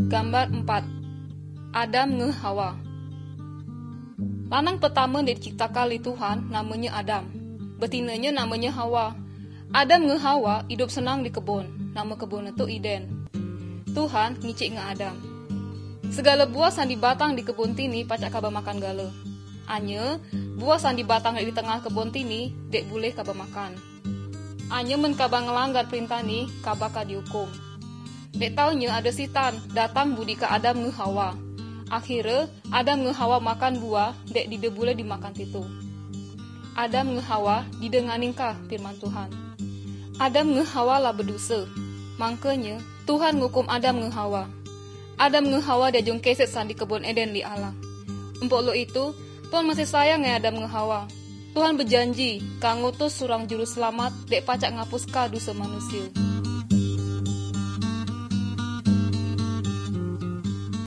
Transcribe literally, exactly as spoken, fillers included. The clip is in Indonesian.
Gambar empat. Adam nge Hawa. Lanang pertama diciptakan oleh Tuhan namanya Adam. Betinanya namanya Hawa. Adam nge Hawa hidup senang di kebun. Nama kebun itu Eden. Tuhan ngicik nge Adam. Segala buah sandi batang di kebun tini pacak kaba makan gala. Anya buah sandi batang di tengah kebun tini dek boleh kaba makan. Anya men kaba ngelanggar perintah ni kaba ka dihukum. Dek taunya ada sitan datang budi ke Adam nge Hawa. Akhirnya Adam nge Hawa makan buah dek dide boleh dimakan titu. Adam nge Hawa didenganin kah firman Tuhan. Adam nge Hawa lah berdosa. Makanya Tuhan ngukum Adam nge Hawa. Adam nge Hawa dia jong keset sandi kebun Eden li Allah. Empok lo itu Tuhan masih sayang ya Adam nge Hawa. Tuhan berjanji kang ngutus surang juru selamat dek pacak ngapus ka dosa manusia.